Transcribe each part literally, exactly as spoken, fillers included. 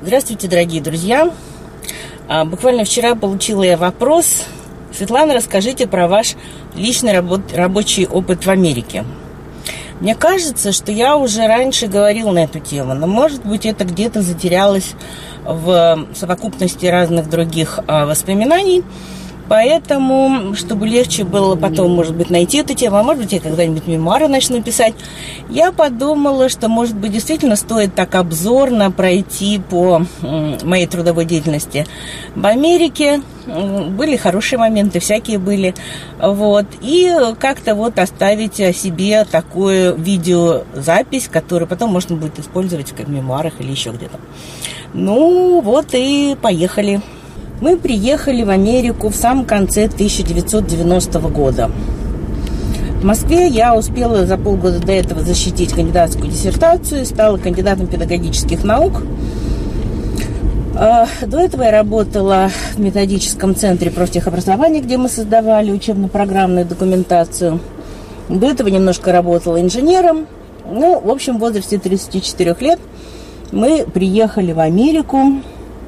Здравствуйте, дорогие друзья. Буквально вчера получила я вопрос. Светлана, расскажите про ваш личный рабо- рабочий опыт в Америке. Мне кажется, что я уже раньше говорила на эту тему, но, может быть, это где-то затерялось в совокупности разных других воспоминаний. Поэтому, чтобы легче было потом, может быть, найти эту тему, а может быть, я когда-нибудь мемуары начну писать, я подумала, что, может быть, действительно стоит так обзорно пройти по моей трудовой деятельности в Америке. Были хорошие моменты, всякие были. Вот. И как-то вот оставить о себе такую видеозапись, которую потом можно будет использовать в мемуарах или еще где-то. Ну, вот и поехали. Мы приехали в Америку в самом конце тысяча девятьсот девяностого года. В Москве я успела за полгода до этого защитить кандидатскую диссертацию, стала кандидатом педагогических наук. До этого я работала в методическом центре профтехобразования, где мы создавали учебно-программную документацию. До этого немножко работала инженером. Ну, в общем, в возрасте тридцати четырёх лет мы приехали в Америку.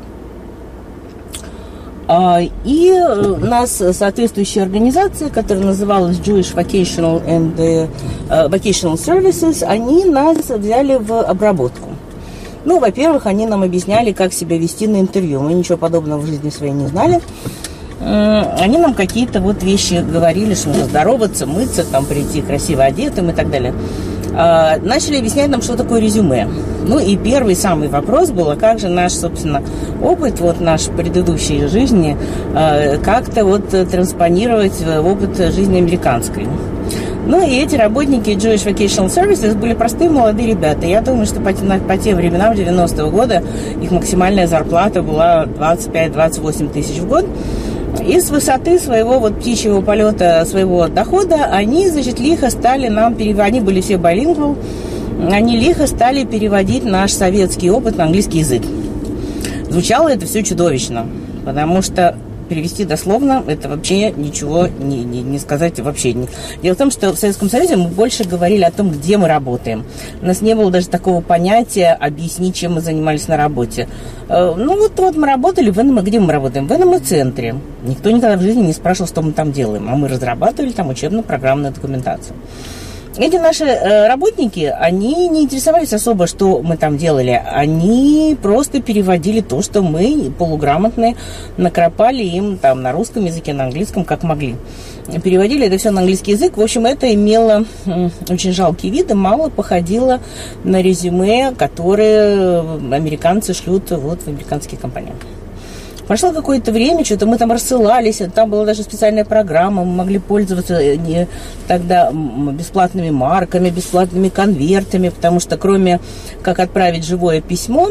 И нас соответствующая организация, которая называлась Jewish Vocational and Vocational Services, они нас взяли в обработку. Ну, во-первых, они нам объясняли, как себя вести на интервью. Мы ничего подобного в жизни своей не знали. Они нам какие-то вот вещи говорили, что нужно здороваться, мыться, там, прийти красиво одетым и так далее. Начали объяснять нам, что такое резюме. Ну и первый самый вопрос был, а как же наш, собственно, опыт, вот наш предыдущей жизни, как-то вот транспонировать в опыт жизни американской. Ну и эти работники Jewish Vocational Services были простые молодые ребята. Я думаю, что по, по тем временам девяностого года их максимальная зарплата была двадцать пять - двадцать восемь тысяч в год. И с высоты своего вот птичьего полета, своего дохода, они, значит, лихо стали нам переводить, они были все билингвал, они лихо стали переводить наш советский опыт на английский язык. Звучало это все чудовищно, потому что перевести дословно, это вообще ничего не, не, не сказать вообще. Дело в том, что в Советском Союзе мы больше говорили о том, где мы работаем. У нас не было даже такого понятия объяснить, чем мы занимались на работе. Ну вот, вот мы работали в эн эм, где мы работаем? В эн эм центре. Никто никогда в жизни не спрашивал, что мы там делаем. А мы разрабатывали там учебно-программную документацию. Эти наши э, работники, они не интересовались особо, что мы там делали. Они просто переводили то, что мы, полуграмотные, накропали им там на русском языке, на английском, как могли. Переводили это все на английский язык. В общем, это имело э, очень жалкий вид и мало походило на резюме, которые американцы шлют вот в американские компании. Прошло какое-то время, что-то мы там рассылались, там была даже специальная программа, мы могли пользоваться не, тогда бесплатными марками, бесплатными конвертами, потому что кроме как отправить живое письмо,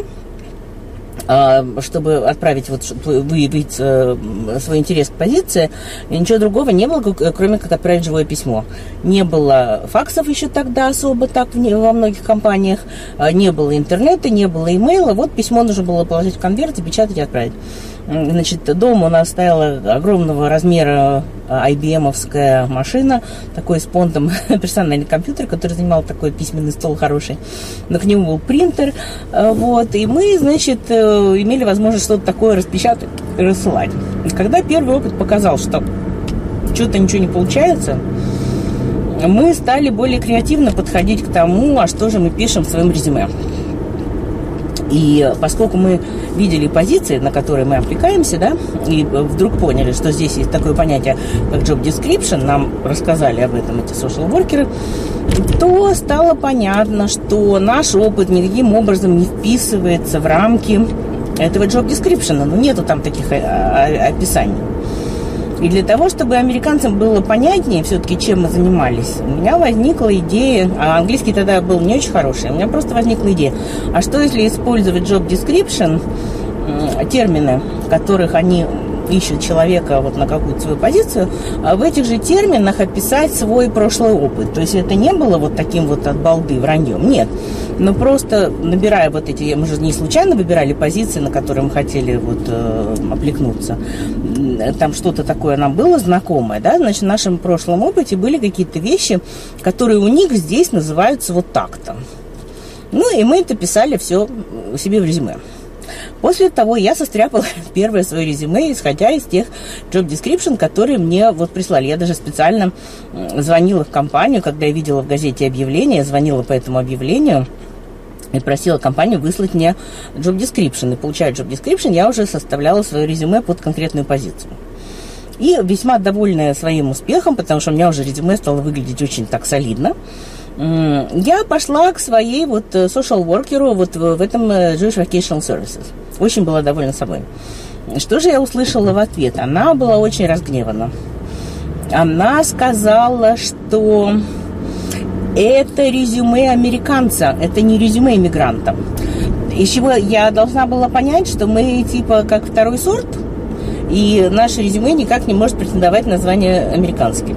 чтобы отправить, вот, выявить свой интерес к позиции, ничего другого не было, кроме как отправить живое письмо. Не было факсов еще тогда особо так во многих компаниях, не было интернета, не было имейла, вот письмо нужно было положить в конверт, запечатать и отправить. Значит, дома у нас стояла огромного размера ай би эм-овская машина, такой с понтом персональный компьютер, который занимал такой письменный стол хороший. Но к нему был принтер, вот, и мы, значит, имели возможность что-то такое распечатать и рассылать. И когда первый опыт показал, что что-то ничего не получается, мы стали более креативно подходить к тому, а что же мы пишем в своем резюме. И поскольку мы видели позиции, на которые мы откликаемся, да, и вдруг поняли, что здесь есть такое понятие, как job description, нам рассказали об этом эти social workers, то стало понятно, что наш опыт никаким образом не вписывается в рамки этого job description. Ну, нету там таких описаний. И для того, чтобы американцам было понятнее все-таки, чем мы занимались, у меня возникла идея, а английский тогда был не очень хороший, у меня просто возникла идея, а что если использовать job description, термины, в которых они ищут человека вот на какую-то свою позицию, а в этих же терминах описать свой прошлый опыт. То есть это не было вот таким вот от балды враньем, нет. Но просто набирая вот эти, мы же не случайно выбирали позиции, на которые мы хотели вот э, оплекнуться. Там что-то такое нам было знакомое, да, значит, в нашем прошлом опыте были какие-то вещи, которые у них здесь называются вот так-то. Ну, и мы это писали все себе в резюме. После того я состряпала первое свое резюме, исходя из тех job description, которые мне вот прислали. Я даже специально звонила в компанию, когда я видела в газете объявление, звонила по этому объявлению и просила компанию выслать мне job description. И получая job description, я уже составляла свое резюме под конкретную позицию. И весьма довольная своим успехом, потому что у меня уже резюме стало выглядеть очень так солидно, я пошла к своей вот social worker вот в этом Jewish Vocational Services. Очень была довольна собой. Что же я услышала в ответ? Она была очень разгневана. Она сказала, что это резюме американца, это не резюме иммигранта. Из чего я должна была понять, что мы типа как второй сорт, и наше резюме никак не может претендовать на звание американским.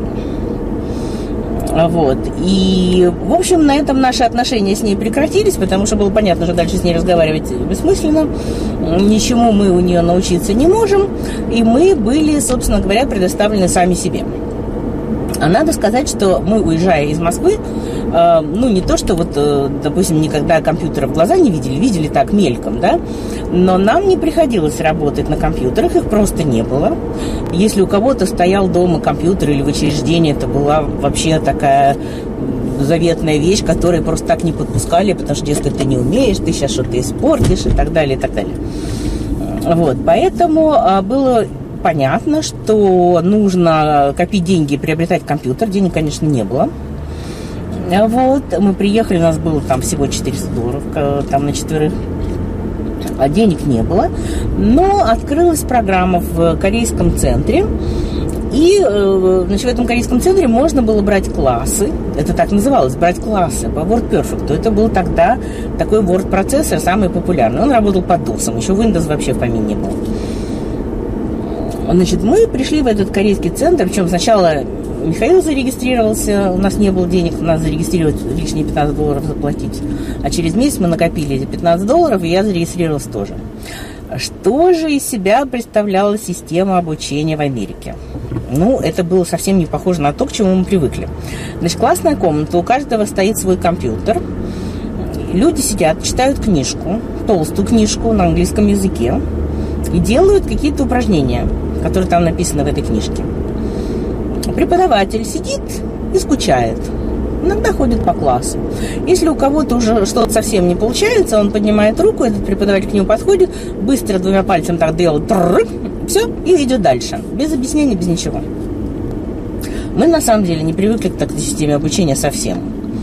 Вот. И, в общем, на этом наши отношения с ней прекратились, потому что было понятно, что дальше с ней разговаривать бессмысленно. Ничему мы у нее научиться не можем. И мы были, собственно говоря, предоставлены сами себе. А надо сказать, что мы, уезжая из Москвы, э, ну, не то, что вот, э, допустим, никогда компьютера в глаза не видели, видели так мельком, да, но нам не приходилось работать на компьютерах, их просто не было. Если у кого-то стоял дома компьютер или в учреждении, это была вообще такая заветная вещь, которую просто так не подпускали, потому что, дескать, ты не умеешь, ты сейчас что-то испортишь и так далее, и так далее. Вот, поэтому э, было... понятно, что нужно копить деньги и приобретать компьютер. Денег, конечно, не было. Вот, мы приехали, у нас было там всего четыреста долларов там на четверых. А денег не было. Но открылась программа в корейском центре. И, значит, в этом корейском центре можно было брать классы. Это так называлось, брать классы по WordPerfect. Это был тогда такой Word-процессор, самый популярный. Он работал под досом. Еще Windows вообще в помине не было. Значит, мы пришли в этот корейский центр, причем сначала Михаил зарегистрировался, у нас не было денег, нас зарегистрировать лишние пятнадцать долларов заплатить. А через месяц мы накопили эти пятнадцать долларов, и я зарегистрировалась тоже. Что же из себя представляла система обучения в Америке? Ну, это было совсем не похоже на то, к чему мы привыкли. Значит, классная комната, у каждого стоит свой компьютер. Люди сидят, читают книжку, толстую книжку на английском языке, и делают какие-то упражнения, которые там написаны в этой книжке. Преподаватель сидит и скучает. Иногда ходит по классу. Если у кого-то уже что-то совсем не получается, он поднимает руку, этот преподаватель к нему подходит, быстро двумя пальцами так делает, все, и идет дальше. Без объяснений, без ничего. Мы на самом деле не привыкли к такой системе обучения совсем.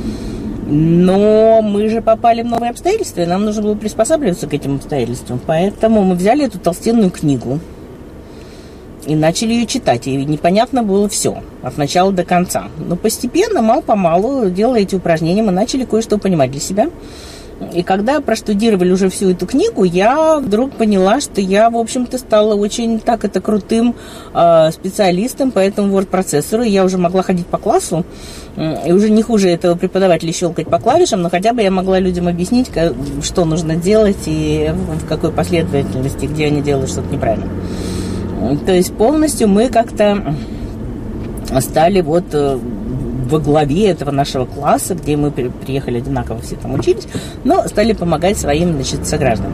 Но мы же попали в новые обстоятельства, и нам нужно было приспосабливаться к этим обстоятельствам. Поэтому мы взяли эту толстенную книгу и начали ее читать. И непонятно было все, от начала до конца. Но постепенно, мало-помалу, делая эти упражнения, мы начали кое-что понимать для себя. И когда проштудировали уже всю эту книгу, я вдруг поняла, что я, в общем-то, стала очень так это крутым э, специалистом по этому Word-процессору. Я уже могла ходить по классу, э, и уже не хуже этого преподавателя щелкать по клавишам, но хотя бы я могла людям объяснить, как, что нужно делать и в какой последовательности, где они делают что-то неправильно. То есть полностью мы как-то стали вот... Э, во главе этого нашего класса, где мы приехали одинаково, все там учились, но стали помогать своим, значит, согражданам.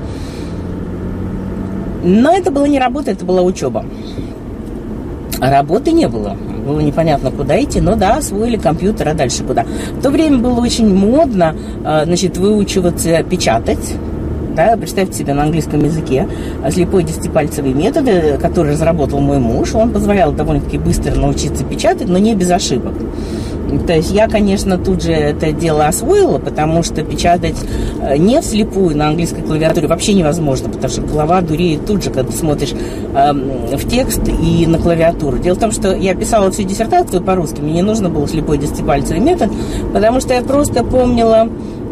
Но это была не работа, это была учеба. А работы не было. Было непонятно, куда идти, но да, освоили компьютер, а дальше куда. В то время было очень модно, значит, выучиваться печатать. Да, представьте себе, на английском языке слепой десятипальцевый метод, который разработал мой муж, он позволял довольно-таки быстро научиться печатать, но не без ошибок. То есть я, конечно, тут же это дело освоила, потому что печатать не вслепую на английской клавиатуре вообще невозможно, потому что голова дуреет тут же, когда ты смотришь э, в текст и на клавиатуру. Дело в том, что я писала всю диссертацию по-русски, мне не нужно было слепой десятипальцевый метод, потому что я просто помнила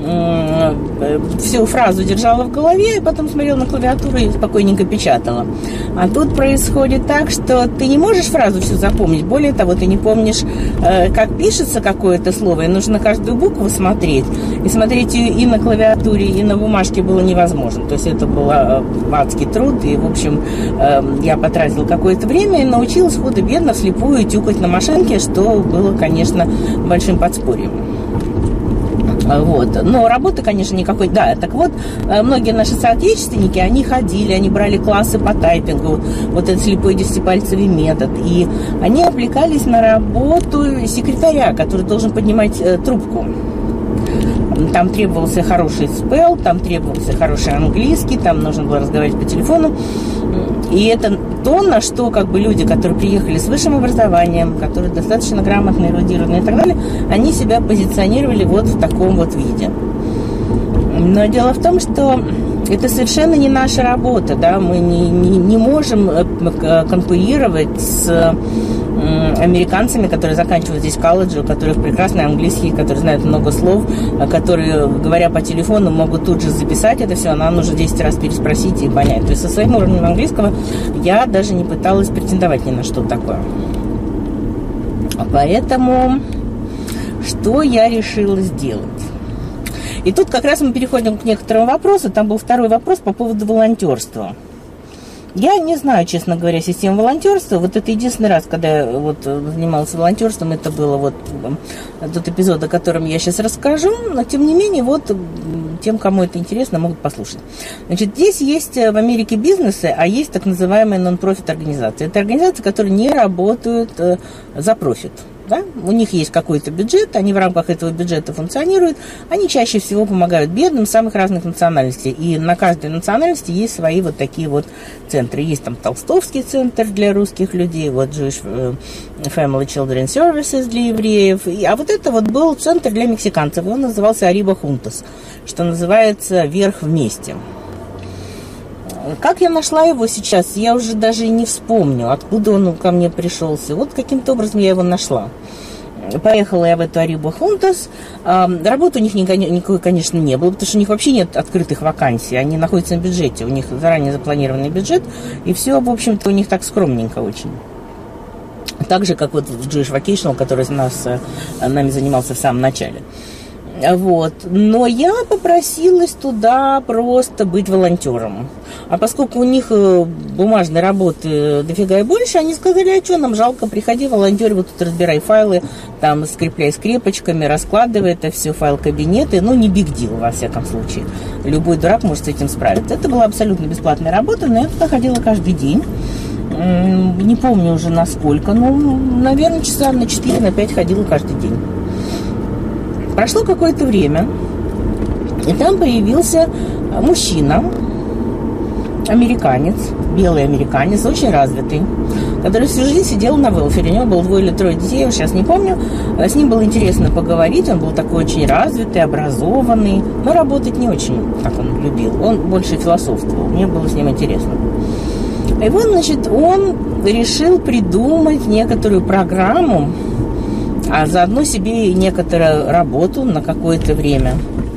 всю фразу, держала в голове, и потом смотрела на клавиатуру и спокойненько печатала. А тут происходит так, что ты не можешь фразу всю запомнить. Более того, ты не помнишь, как пишется какое-то слово, и нужно каждую букву смотреть. И смотреть ее и на клавиатуре, и на бумажке было невозможно. То есть это был адский труд, и, в общем, я потратила какое-то время и научилась худо-бедно вслепую тюкать на машинке, что было, конечно, большим подспорьем. Вот. Но работы, конечно, никакой. Да, так вот, многие наши соотечественники, они ходили, они брали классы по тайпингу, вот этот слепой десятипальцевый метод, и они облекались на работу секретаря, который должен поднимать э, трубку. Там требовался хороший спелл, там требовался хороший английский, там нужно было разговаривать по телефону. И это то, на что как бы люди, которые приехали с высшим образованием, которые достаточно грамотные, эрудированные и так далее, они себя позиционировали вот в таком вот виде. Но дело в том, что это совершенно не наша работа, да, мы не, не, не можем конкурировать с американцами, которые заканчивают здесь колледжи, у которых прекрасный английский, которые знают много слов, которые, говоря по телефону, могут тут же записать это все, нам нужно десять раз переспросить и понять. То есть со своим уровнем английского я даже не пыталась претендовать ни на что такое. Поэтому что я решила сделать? И тут как раз мы переходим к некоторым вопросам. Там был второй вопрос по поводу волонтерства. Я не знаю, честно говоря, систему волонтерства. Вот это единственный раз, когда я вот занималась волонтерством, это было вот тот эпизод, о котором я сейчас расскажу. Но, тем не менее, вот тем, кому это интересно, могут послушать. Значит, здесь есть в Америке бизнесы, а есть так называемые нон-профит организации. Это организации, которые не работают за профит. Да? У них есть какой-то бюджет, они в рамках этого бюджета функционируют, они чаще всего помогают бедным самых разных национальностей, и на каждой национальности есть свои вот такие вот центры. Есть там Толстовский центр для русских людей, вот Jewish Family Children Services для евреев, а вот это вот был центр для мексиканцев, он назывался Arriba Juntos, что называется «Вверх вместе». Как я нашла его сейчас, я уже даже и не вспомню, откуда он ко мне пришелся. Вот каким-то образом я его нашла. Поехала я в эту Arriba Juntos. Работы у них никакой, конечно, не было, потому что у них вообще нет открытых вакансий. Они находятся на бюджете, у них заранее запланированный бюджет, и все, в общем-то, у них так скромненько очень. Так же, как вот в Jewish Vocational, который нас, нами занимался в самом начале. Вот. Но я попросилась туда просто быть волонтером. А поскольку у них бумажной работы дофига и больше, они сказали, а что, нам жалко, приходи, волонтер, вот тут разбирай файлы, там скрепляй скрепочками, раскладывай это все, файл-кабинеты. Ну, не биг дил, во всяком случае. Любой дурак может с этим справиться. Это была абсолютно бесплатная работа, но я туда ходила каждый день. Не помню уже насколько, но, наверное, часа на четыре, на пять ходила каждый день. Прошло какое-то время, и там появился мужчина, американец, белый американец, очень развитый, который всю жизнь сидел на велфере. У него было двое или трое детей, я сейчас не помню. С ним было интересно поговорить, он был такой очень развитый, образованный, но работать не очень, как он любил, он больше философствовал, мне было с ним интересно. И вот, значит, он решил придумать некоторую программу, а заодно себе и некоторую работу на какое-то время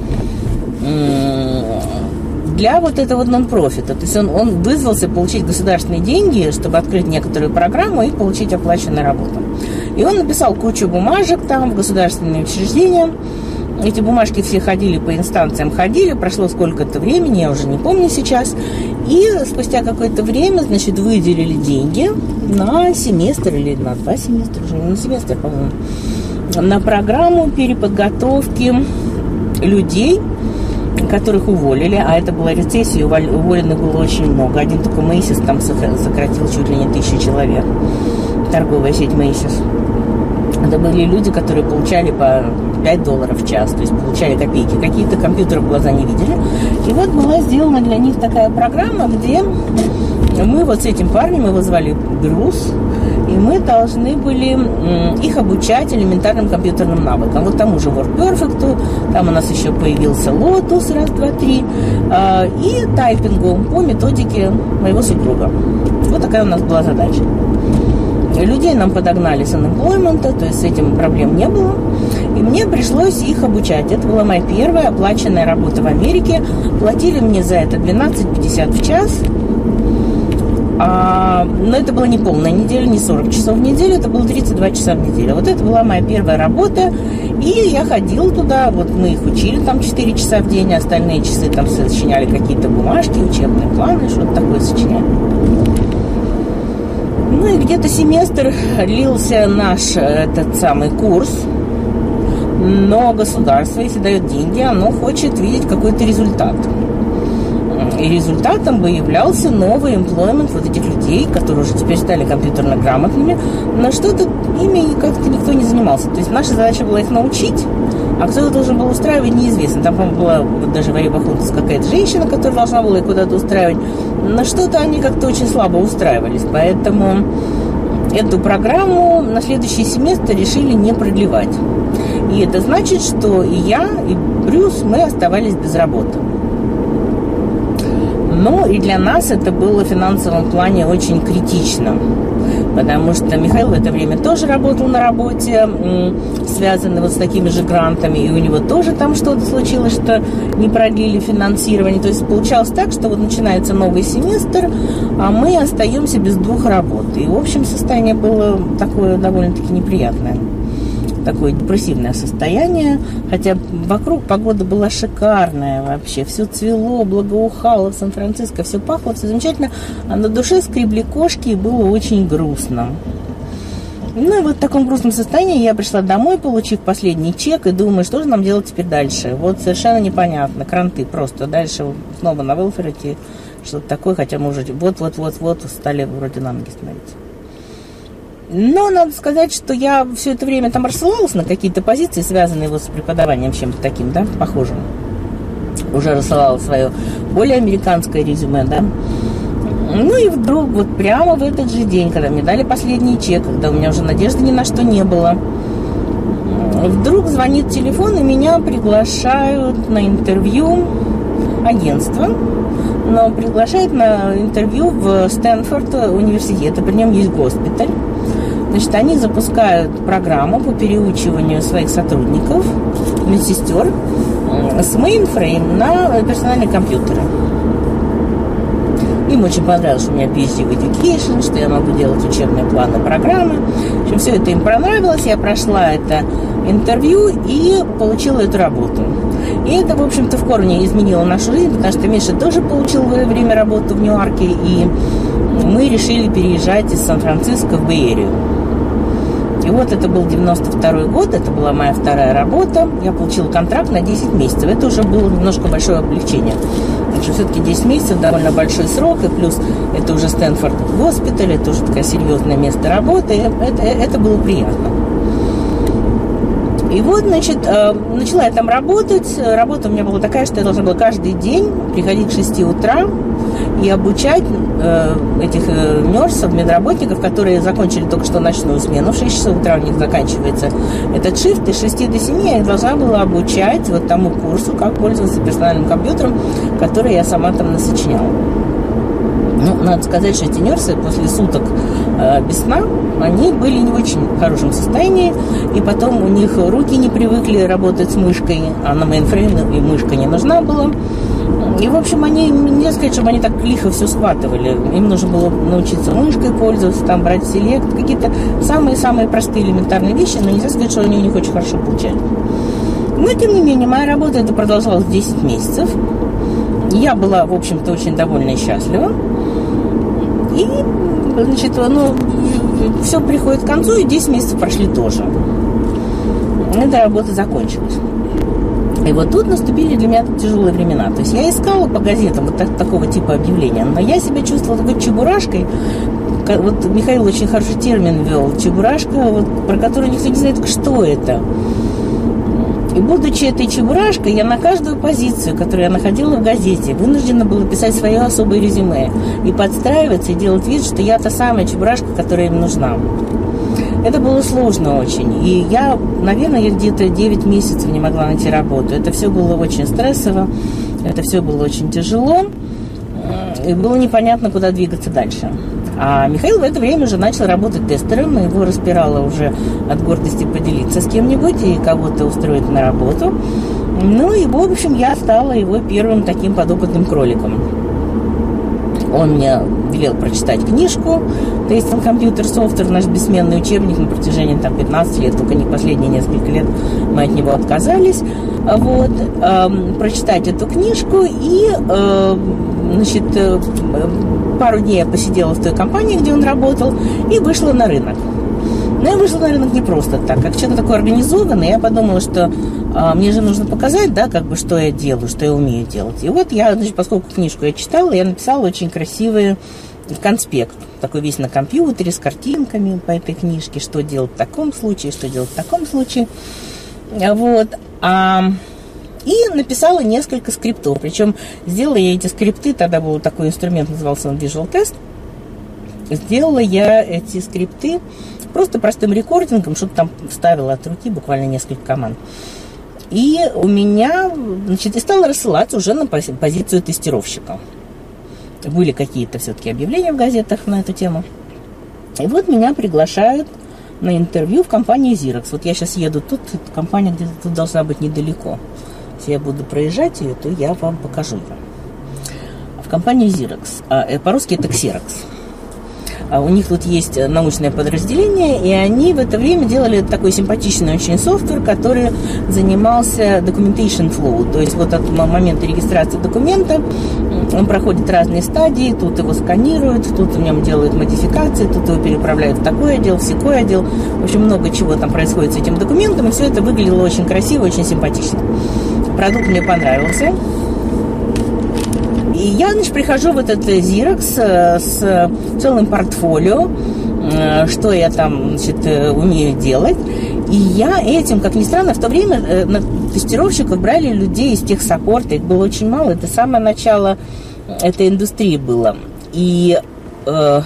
для вот этого нон-профита. То есть он, он вызвался получить государственные деньги, чтобы открыть некоторую программу и получить оплаченную работу. И он написал кучу бумажек там в государственные учреждения. Эти бумажки все ходили по инстанциям, ходили, прошло сколько-то времени, я уже не помню сейчас. И спустя какое-то время, значит, выделили деньги на семестр или на два семестра, уже не на семестр, по-моему, на программу переподготовки людей, которых уволили, а это была рецессия, уволенных было очень много. Один только Мэйсис там сократил чуть ли не тысячу человек, торговая сеть Мэйсис. Это были люди, которые получали по пять долларов в час, то есть получали копейки. Какие-то компьютеры в глаза не видели. И вот была сделана для них такая программа, где мы вот с этим парнем, его звали Брюс, и мы должны были их обучать элементарным компьютерным навыкам. Вот тому же WordPerfect, там у нас еще появился Lotus, раз, два, три, и тайпингу по методике моего супруга. Вот такая у нас была задача. Людей нам подогнали с unemployment, то есть с этим проблем не было. И мне пришлось их обучать. Это была моя первая оплаченная работа в Америке. Платили мне за это двенадцать пятьдесят в час. А, но это была не полная неделя, не сорок часов в неделю, это было тридцать два часа в неделю. Вот это была моя первая работа. И я ходила туда, вот мы их учили там четыре часа в день, а остальные часы там сочиняли какие-то бумажки, учебные планы, что-то такое сочиняли. Ну и где-то семестр длился наш этот самый курс. Но государство, если дает деньги, оно хочет видеть какой-то результат. И результатом бы являлся новый employment вот этих людей, которые уже теперь стали компьютерно грамотными, но что-то ими как-то никто не занимался. То есть наша задача была их научить, а кто их должен был устраивать, неизвестно. Там, по-моему, была вот даже в Арибахунтас какая-то женщина, которая должна была их куда-то устраивать, но что-то они как-то очень слабо устраивались. Поэтому эту программу на следующий семестр решили не продлевать. И это значит, что и я, и Брюс, мы оставались без работы. Но и для нас это было в финансовом плане очень критично, потому что Михаил в это время тоже работал на работе, связанной вот с такими же грантами, и у него тоже там что-то случилось, что не продлили финансирование. То есть получалось так, что вот начинается новый семестр, а мы остаемся без двух работ. И в общем состояние было такое довольно-таки неприятное. Такое депрессивное состояние, хотя вокруг погода была шикарная вообще, все цвело, благоухало в Сан-Франциско, все пахло, все замечательно, а на душе скребли кошки и было очень грустно. Ну и вот в таком грустном состоянии я пришла домой, получив последний чек, и думаю, что же нам делать теперь дальше. Вот совершенно непонятно, кранты просто, дальше снова на велфер идти, что-то такое, хотя мы уже вот-вот-вот-вот стали вроде на ноги становиться. Но надо сказать, что я все это время там рассылалась на какие-то позиции, связанные вот с преподаванием, чем-то таким, да, похожим. Уже рассылала свое более американское резюме, да. Ну и вдруг вот прямо в этот же день, когда мне дали последний чек, когда у меня уже надежды ни на что не было, вдруг звонит телефон, и меня приглашают на интервью агентство, но приглашают на интервью в Стэнфорд университет, при нем есть госпиталь. Значит, они запускают программу по переучиванию своих сотрудников, медсестер, с мейнфрейм на персональные компьютеры. Им очень понравилось, что у меня пи эйч ди в Education, что я могу делать учебные планы, программы. В общем, все это им понравилось. Я прошла это интервью и получила эту работу. И это, в общем-то, в корне изменило нашу жизнь, потому что Миша тоже получил в это время работу в Ньюарке, и мы решили переезжать из Сан-Франциско в Бэй-Эрию. И вот это был девяносто второй год, это была моя вторая работа. Я получила контракт на десять месяцев. Это уже было немножко большое облегчение. Потому что все-таки десять месяцев довольно большой срок, и плюс это уже Стэнфорд госпиталь, это уже такое серьезное место работы. Это, это было приятно. И вот, значит, начала я там работать. Работа у меня была такая, что я должна была каждый день приходить к шести утра и обучать э, этих э, нерсов, медработников, которые закончили только что ночную смену. В шесть часов утра у них заканчивается этот шифт, и с шести до семи я их должна была обучать вот тому курсу, как пользоваться персональным компьютером, который я сама там насочиняла. Ну, надо сказать, что эти нерсы после суток э, без сна, они были не в очень хорошем состоянии, и потом у них руки не привыкли работать с мышкой, а на мейнфрейме и мышка не нужна была. И, в общем, они, нельзя сказать, чтобы они так лихо все схватывали. Им нужно было научиться мышкой пользоваться, там брать селект, какие-то самые-самые простые элементарные вещи, но нельзя сказать, что они у них очень хорошо получались. Но, тем не менее, моя работа это продолжалась десять месяцев. Я была, в общем-то, очень довольна и счастлива. И, значит, ну, все приходит к концу, и десять месяцев прошли тоже. Эта работа закончилась. И вот тут наступили для меня тяжелые времена. То есть я искала по газетам вот так, такого типа объявления, но я себя чувствовала такой чебурашкой. Вот Михаил очень хороший термин ввел. Чебурашка, вот, про которую никто не знает, что это. И будучи этой чебурашкой, я на каждую позицию, которую я находила в газете, вынуждена была писать свое особое резюме и подстраиваться, и делать вид, что я та самая чебурашка, которая им нужна. Это было сложно очень. И я, наверное, я где-то девять месяцев не могла найти работу. Это все было очень стрессово, это все было очень тяжело, и было непонятно, куда двигаться дальше. А Михаил в это время уже начал работать тестером, и его распирало уже от гордости поделиться с кем-нибудь и кого-то устроить на работу. Ну и, в общем, я стала его первым таким подопытным кроликом. Он мне велел прочитать книжку «Testing Computer Software», наш бессменный учебник на протяжении там, пятнадцати лет, только не последние несколько лет мы от него отказались. Вот, э, прочитать эту книжку, и э, значит, э, пару дней я посидела в той компании, где он работал, и вышла на рынок. Но я вышла, наверное, не просто так, как что-то такое организованное. Я подумала, что а, мне же нужно показать, да, как бы, что я делаю, что я умею делать. И вот я, значит, поскольку книжку я читала, я написала очень красивый конспект, такой весь на компьютере, с картинками по этой книжке, что делать в таком случае, что делать в таком случае. Вот. А, и написала несколько скриптов. Причем сделала я эти скрипты, тогда был такой инструмент, назывался он Visual Test. Сделала я эти скрипты просто простым рекордингом, что-то там вставила от руки, буквально несколько команд. И у меня, значит, и стала рассылаться уже на позицию тестировщика. Были какие-то все-таки объявления в газетах на эту тему. И вот меня приглашают на интервью в компанию Xerox. Вот я сейчас еду тут, компания где-то тут должна быть недалеко. Если я буду проезжать ее, то я вам покажу ее. В компании Xerox. По-русски это Xerox. У них тут есть научное подразделение, и они в это время делали такой симпатичный очень софтвер, который занимался documentation flow. То есть вот от момента регистрации документа он проходит разные стадии, тут его сканируют, тут в нем делают модификации, тут его переправляют в такой отдел, в сякой отдел. В общем, много чего там происходит с этим документом, и все это выглядело очень красиво, очень симпатично. Продукт мне понравился. И я, значит, прихожу в этот Xerox с целым портфолио, что я там, значит, умею делать. И я этим, как ни странно, в то время на тестировщиков брали людей из техсаппорта, их было очень мало, это самое начало этой индустрии было. И э,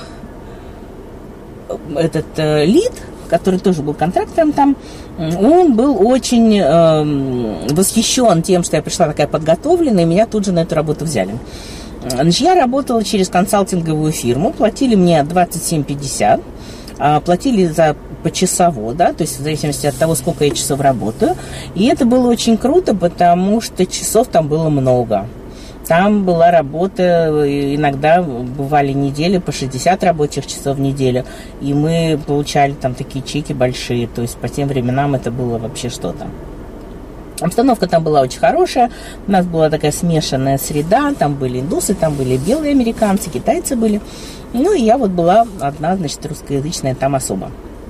этот э, лид, который тоже был контрактором там, он был очень э, восхищен тем, что я пришла такая подготовленная, и меня тут же на эту работу взяли. Значит, я работала через консалтинговую фирму, платили мне двадцать семь пятьдесят, платили за почасово, да, то есть в зависимости от того, сколько я часов работаю. И это было очень круто, потому что часов там было много. Там была работа, иногда бывали недели по шестьдесят рабочих часов в неделю, и мы получали там такие чеки большие, то есть по тем временам это было вообще что-то. Обстановка там была очень хорошая, у нас была такая смешанная среда, там были индусы, там были белые американцы, китайцы были, ну и я вот была одна, значит, русскоязычная там особа.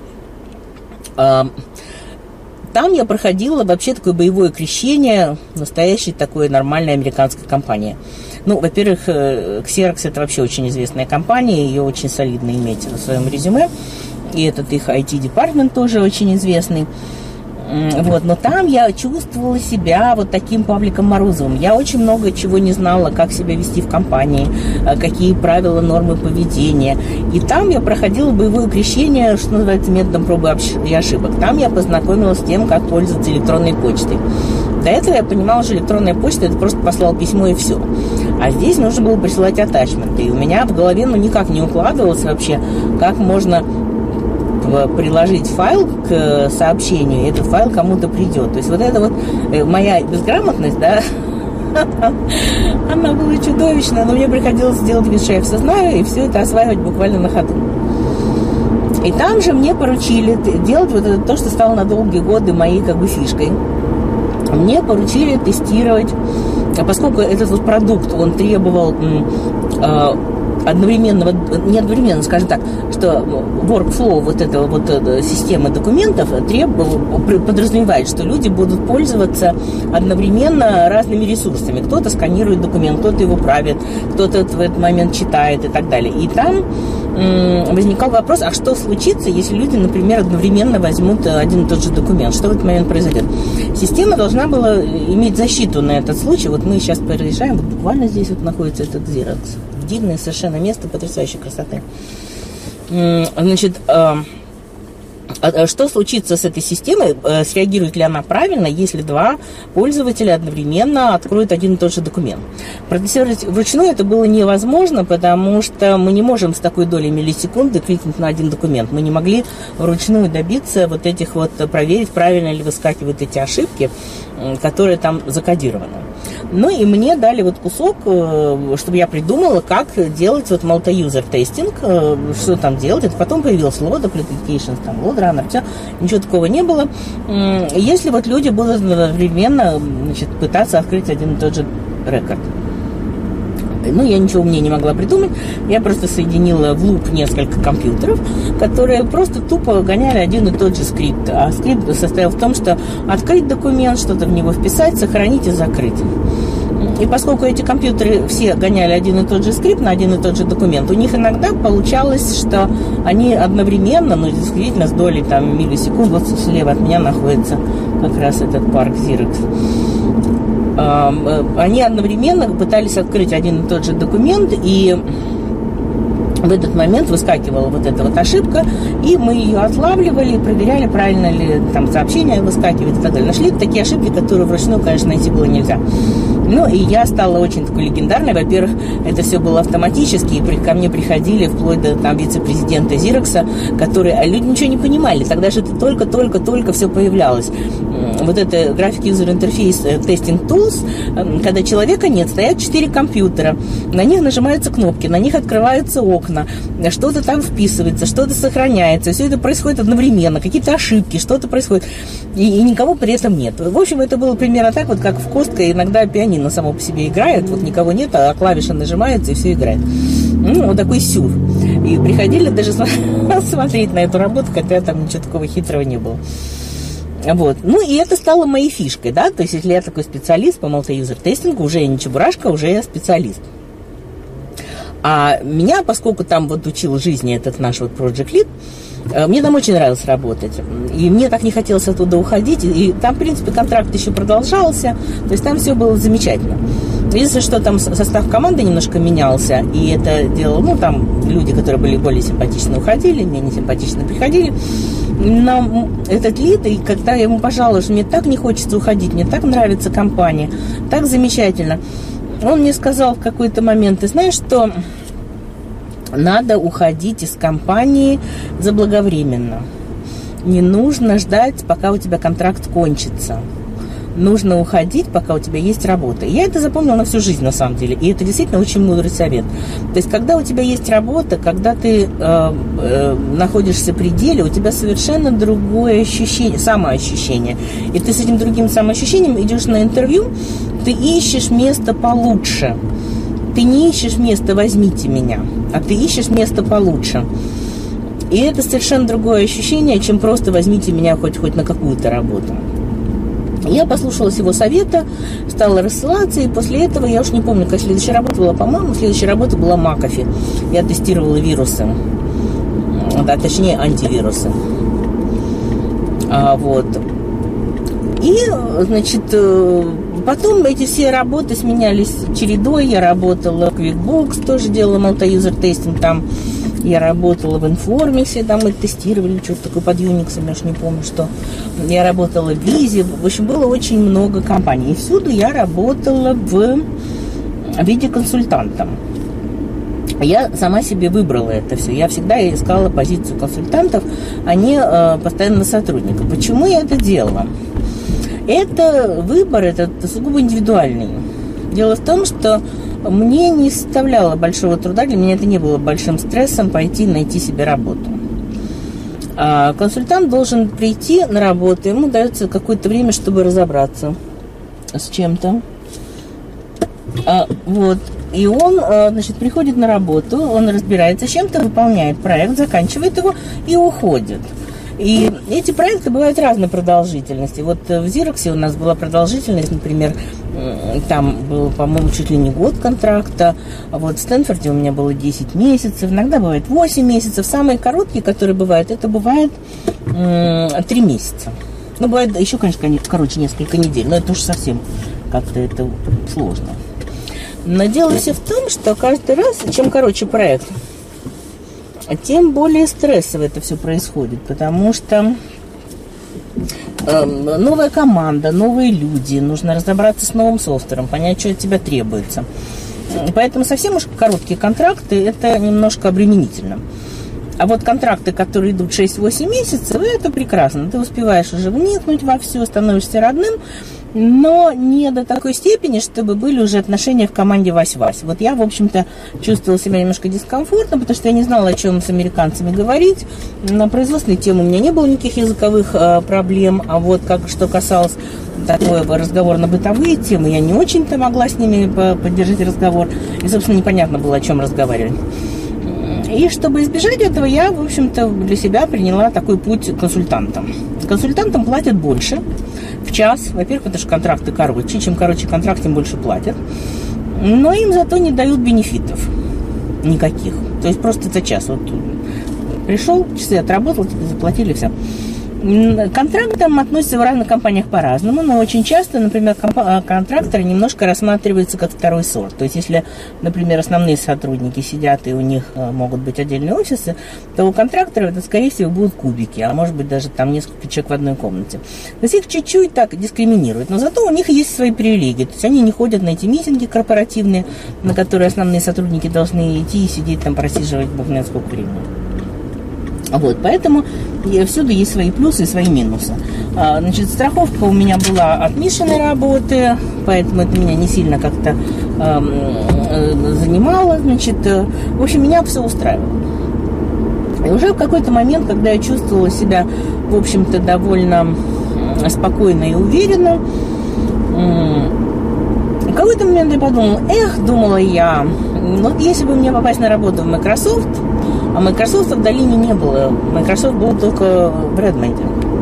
Там я проходила вообще такое боевое крещение настоящей такой нормальной американской компании. Ну, во-первых, Xerox это вообще очень известная компания, ее очень солидно иметь в своем резюме. И этот их ай ти-департмент тоже очень известный. Вот, но там я чувствовала себя вот таким Павликом Морозовым. Я очень много чего не знала, как себя вести в компании, какие правила, нормы поведения. И там я проходила боевое крещение, что называется, методом пробы и ошибок. Там я познакомилась с тем, как пользоваться электронной почтой. До этого я понимала, что электронная почта — это просто послал письмо и все. А здесь нужно было присылать атачменты. И у меня в голове ну никак не укладывалось вообще, как можно приложить файл к сообщению, и этот файл кому-то придет. То есть вот это вот моя безграмотность, да, она была чудовищная, но мне приходилось делать вид, что я все знаю, и все это осваивать буквально на ходу. И там же мне поручили делать вот это то, что стало на долгие годы моей как бы фишкой. Мне поручили тестировать, поскольку этот вот продукт, он требовал одновременно, не одновременно, скажем так, что workflow вот этого вот системы документов требовал, подразумевает, что люди будут пользоваться одновременно разными ресурсами. Кто-то сканирует документ, кто-то его правит, кто-то в этот момент читает и так далее. И там м- возникал вопрос, а что случится, если люди, например, одновременно возьмут один и тот же документ? Что в этот момент произойдет? Система должна была иметь защиту на этот случай. Вот мы сейчас проезжаем, вот буквально здесь вот находится этот Xerox. Дивное совершенно место, потрясающей красоты. Значит, что случится с этой системой? Среагирует ли она правильно, если два пользователя одновременно откроют один и тот же документ? Протестировать вручную это было невозможно, потому что мы не можем с такой долей миллисекунды кликнуть на один документ. Мы не могли вручную добиться вот этих вот, проверить, правильно ли выскакивают эти ошибки, которые там закодированы. Ну и мне дали вот кусок, чтобы я придумала, как делать вот multi-user тестинг, что там делать. Это потом появилось load applications, там load runner, все, ничего такого не было. Если вот люди будут одновременно, значит, пытаться открыть один и тот же рекорд. Ну, я ничего умнее не могла придумать. Я просто соединила в луп несколько компьютеров, которые просто тупо гоняли один и тот же скрипт. А скрипт состоял в том, что открыть документ, что-то в него вписать, сохранить и закрыть. И поскольку эти компьютеры все гоняли один и тот же скрипт на один и тот же документ, у них иногда получалось, что они одновременно, ну, действительно, с долей там миллисекунд, вот слева от меня находится как раз этот парк Xerox, они одновременно пытались открыть один и тот же документ, и в этот момент выскакивала вот эта вот ошибка, и мы ее отлавливали, проверяли, правильно ли там сообщение выскакивает и так далее. Нашли такие ошибки, которые вручную, конечно, найти было нельзя. Ну, и я стала очень такой легендарной. Во-первых, это все было автоматически, и ко мне приходили вплоть до там вице-президента Xerox, которые, а люди ничего не понимали. Тогда же это только-только-только все появлялось. Вот это Graphic User Interface Testing Tools, когда человека нет, стоят четыре компьютера, на них нажимаются кнопки, на них открываются окна, что-то там вписывается, что-то сохраняется, все это происходит одновременно, какие-то ошибки, что-то происходит, и, и никого при этом нет. В общем, это было примерно так, вот как в Костка иногда пианино само по себе играет, вот никого нет, а клавиша нажимается, и все играет. Ну, вот такой сюр. И приходили даже смотреть на эту работу, хотя там ничего такого хитрого не было. Вот. Ну, и это стало моей фишкой, да, то есть, если я такой специалист по multi-user тестингу, уже я не чебурашка, уже я специалист. А меня, поскольку там вот учил жизни этот наш вот Project Lead, мне там очень нравилось работать. И мне так не хотелось оттуда уходить. И там, в принципе, контракт еще продолжался. То есть там все было замечательно. Единственное, что там состав команды немножко менялся. И это делало, ну, там люди, которые были более симпатичны, уходили, менее симпатичны приходили. Но этот лид, и когда я ему пожаловалась, что мне так не хочется уходить, мне так нравится компания, так замечательно, он мне сказал в какой-то момент: ты знаешь, что надо уходить из компании заблаговременно. Не нужно ждать, пока у тебя контракт кончится. Нужно уходить, пока у тебя есть работа. И я это запомнила на всю жизнь, на самом деле. И это действительно очень мудрый совет. То есть, когда у тебя есть работа, когда ты э, э, находишься при деле, у тебя совершенно другое ощущение, самоощущение. И ты с этим другим самоощущением идешь на интервью, ты ищешь место получше. Ты не ищешь место «возьмите меня», а ты ищешь место получше. И это совершенно другое ощущение, чем просто «возьмите меня хоть, хоть на какую-то работу». Я послушалась его совета, стала рассылаться, и после этого, я уж не помню, как следующая работа была, по-моему, следующая работа была McAfee. Я тестировала вирусы, да, точнее, антивирусы. А, вот. И, значит, потом эти все работы сменялись чередой. Я работала в QuickBooks, тоже делала multi-user тестинг там. Я работала в Информиксе, там мы тестировали что-то такое под Unix, я уж не помню, что. Я работала в Визе. В общем, было очень много компаний. И всюду я работала в виде консультанта. Я сама себе выбрала это все. Я всегда искала позицию консультантов, а не э, постоянно сотрудников. Почему я это делала? Это выбор, это сугубо индивидуальный. Дело в том, что мне не составляло большого труда, для меня это не было большим стрессом пойти найти себе работу. А консультант должен прийти на работу, ему дается какое-то время, чтобы разобраться с чем-то. А, вот. И он, значит, приходит на работу, он разбирается с чем-то, выполняет проект, заканчивает его и уходит. И эти проекты бывают разной продолжительности. Вот в Xerox у нас была продолжительность, например, там был, по-моему, чуть ли не год контракта. А вот в Стэнфорде у меня было десять месяцев, иногда бывает восемь месяцев. Самые короткие, которые бывают, это бывает три месяца. Ну, бывает еще, конечно, короче, несколько недель, но это уж совсем как-то это сложно. Но дело все в том, что каждый раз, чем короче проект, тем более стрессово это все происходит, потому что э, новая команда, новые люди, нужно разобраться с новым софтвером, понять, что от тебя требуется. Поэтому совсем уж короткие контракты, это немножко обременительно. А вот контракты, которые идут шесть-восемь месяцев, это прекрасно. Ты успеваешь уже вникнуть во все, становишься родным, но не до такой степени, чтобы были уже отношения в команде вась-вась. Вот я, в общем-то, чувствовала себя немножко дискомфортно, потому что я не знала, о чем с американцами говорить. На производственной теме у меня не было никаких языковых э, проблем, а вот как что касалось такой разговор на бытовые темы. Я не очень-то могла с ними поддержать разговор. И, собственно, непонятно было, о чем разговаривать. И чтобы избежать этого, я, в общем-то, для себя приняла такой путь консультантам. Консультантам платят больше в час. Во-первых, потому что контракты короче. Чем короче контракт, тем больше платят. Но им зато не дают бенефитов никаких. То есть просто за час. Вот пришел, часы отработал, тебе заплатили, все. К контрактам относятся в разных компаниях по-разному, но очень часто, например, контракторы немножко рассматриваются как второй сорт. То есть, если, например, основные сотрудники сидят и у них могут быть отдельные офисы, то у контракторов это, скорее всего, будут кубики, а может быть даже там несколько человек в одной комнате. То есть их чуть-чуть так дискриминируют, но зато у них есть свои привилегии. То есть они не ходят на эти митинги корпоративные, на которые основные сотрудники должны идти и сидеть там просиживать бог знает сколько времени. Вот, поэтому всюду есть свои плюсы и свои минусы. А, значит, страховка у меня была от Мишиной работы, поэтому это меня не сильно как-то э, э, занимало. Значит, э, в общем, меня все устраивало. И уже в какой-то момент, когда я чувствовала себя, в общем-то, довольно спокойно и уверенно, э, в какой-то момент я подумала, эх, думала я, вот если бы мне попасть на работу в Microsoft, а Microsoft в долине не было. Microsoft был только в Редмонде.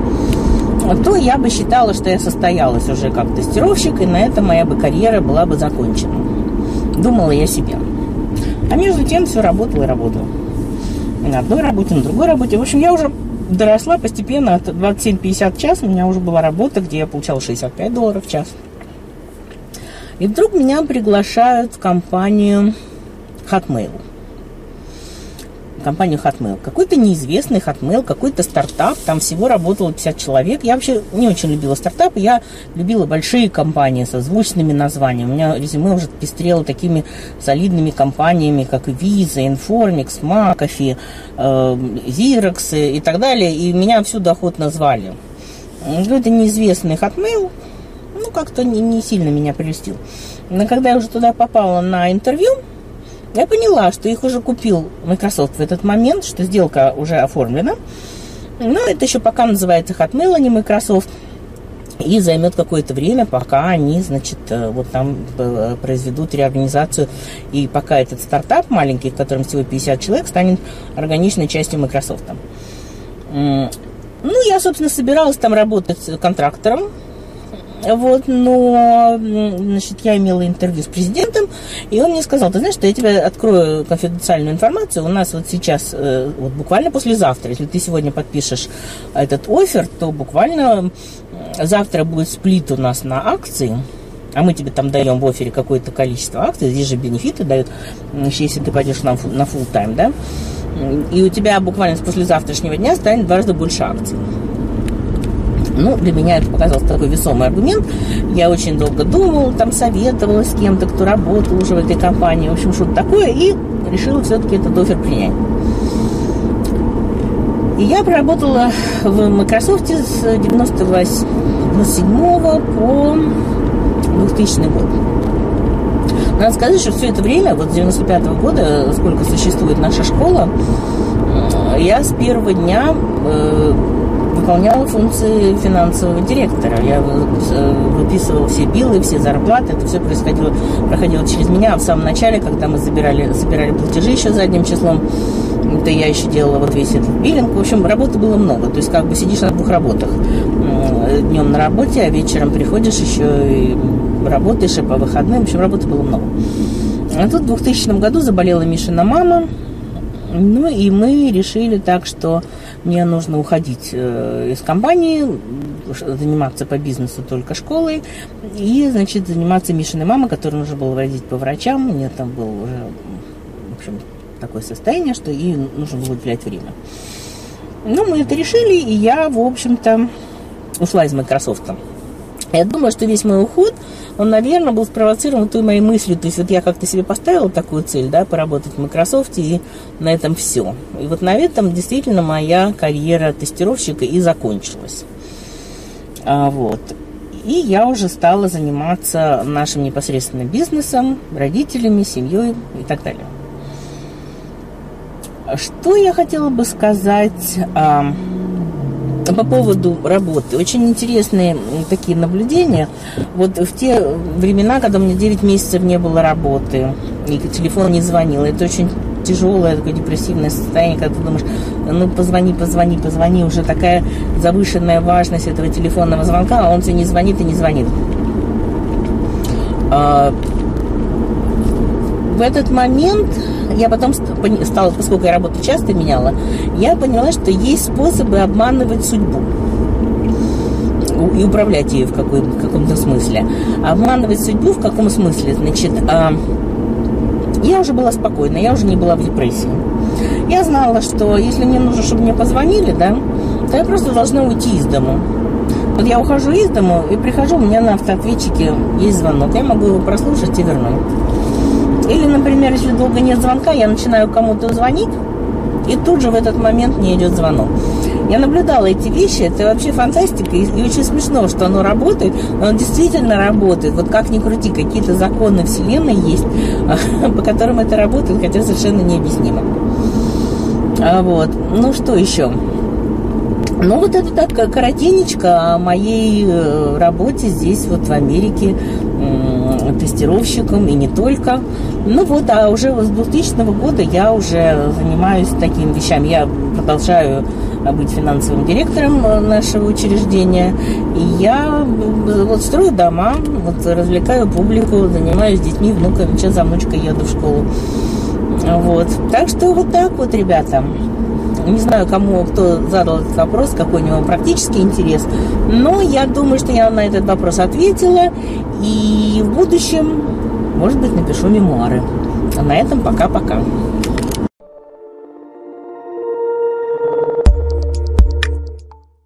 То я бы считала, что я состоялась уже как тестировщик, и на этом моя бы карьера была бы закончена. Думала я себе. А между тем все работало и работало. На одной работе, на другой работе. В общем, я уже доросла постепенно. От двадцать семь пятьдесят в час у меня уже была работа, где я получала шестьдесят пять долларов в час. И вдруг меня приглашают в компанию Hotmail. Компанию Hotmail. Какой-то неизвестный Hotmail, какой-то стартап, там всего работало пятьдесят человек. Я вообще не очень любила стартапы, я любила большие компании со звучными названиями. У меня резюме уже пестрело такими солидными компаниями, как Visa, Informix, McAfee, э, Xerox и так далее. И меня всюду охотно звали. Какой-то неизвестный Hotmail, ну, как-то не, не сильно меня прельстил. Но когда я уже туда попала на интервью, я поняла, что их уже купил Microsoft в этот момент, что сделка уже оформлена. Но это еще пока называется Hotmail, а не Microsoft. И займет какое-то время, пока они, значит, вот там произведут реорганизацию. И пока этот стартап маленький, в котором всего пятьдесят человек, станет органичной частью Microsoft. Ну, я, собственно, собиралась там работать контрактором. Вот, но, значит, я имела интервью с президентом, и он мне сказал, ты знаешь, что я тебе открою конфиденциальную информацию, у нас вот сейчас, вот буквально послезавтра, если ты сегодня подпишешь этот оффер, то буквально завтра будет сплит у нас на акции, а мы тебе там даем в оффере какое-то количество акций, здесь же бенефиты дают, если ты пойдешь на, на full time, да, и у тебя буквально с послезавтрашнего дня станет в два раза больше акций. Ну, для меня это показался такой весомый аргумент. Я очень долго думала, там советовала с кем-то, кто работал уже в этой компании, в общем, что-то такое, и решила все-таки этот оффер принять. И я проработала в Microsoft с девяносто седьмого по двухтысячный год. Надо сказать, что все это время, вот с девяносто пятого года, сколько существует наша школа, я с первого дня э, выполняла функции финансового директора. Я выписывала все биллы, все зарплаты. Это все происходило, проходило через меня. А в самом начале, когда мы забирали, собирали платежи еще задним числом, это я еще делала вот весь этот биллинг. В общем, работы было много. То есть как бы сидишь на двух работах. Днем на работе, а вечером приходишь еще и работаешь, и по выходным. В общем, работы было много. А тут в двухтысячном году заболела Мишина мама. Ну и мы решили так, что мне нужно уходить э, из компании, заниматься по бизнесу только школой, и, значит, заниматься Мишиной мамой, которую нужно было возить по врачам. У нее там было уже, в общем, такое состояние, что ей нужно было уделять время. Ну, мы это решили, и я, в общем-то, ушла из Microsoft. Я думаю, что весь мой уход, он, наверное, был спровоцирован той моей мыслью. То есть вот я как-то себе поставила такую цель, да, поработать в Microsoft, и на этом все. И вот на этом действительно моя карьера тестировщика и закончилась. А, вот. И я уже стала заниматься нашим непосредственным бизнесом, родителями, семьей и так далее. Что я хотела бы сказать... А, по поводу работы. Очень интересные такие наблюдения. Вот в те времена, когда у меня девять месяцев не было работы, и телефон не звонил, это очень тяжелое, такое депрессивное состояние, когда ты думаешь, ну позвони, позвони, позвони, уже такая завышенная важность этого телефонного звонка, а он тебе не звонит и не звонит. В этот момент я потом стала, поскольку я работу часто меняла, я поняла, что есть способы обманывать судьбу и управлять ее в, какой, в каком-то смысле. Обманывать судьбу в каком смысле? Значит, я уже была спокойна, я уже не была в депрессии. Я знала, что если мне нужно, чтобы мне позвонили, да, то я просто должна уйти из дому. Вот я ухожу из дому и прихожу, у меня на автоответчике есть звонок. Я могу его прослушать и вернуть. Или, например, если долго нет звонка, я начинаю кому-то звонить, и тут же в этот момент мне идет звонок. Я наблюдала эти вещи, это вообще фантастика, и, и очень смешно, что оно работает, но оно действительно работает. Вот как ни крути, какие-то законы Вселенной есть, по которым это работает, хотя совершенно необъяснимо. А вот. Ну, что еще? Ну, вот это так коротенечко о моей работе здесь, вот в Америке, тестировщиком и не только. Ну вот, а уже с двухтысячного года я уже занимаюсь такими вещами. Я продолжаю быть финансовым директором нашего учреждения. И я вот строю дома, вот развлекаю публику, занимаюсь детьми, внуками. Сейчас за внучкой еду в школу. Вот. Так что вот так вот, ребята. Не знаю, кому, кто задал этот вопрос, какой у него практический интерес, но я думаю, что я на этот вопрос ответила, и в будущем, может быть, напишу мемуары. А на этом пока-пока.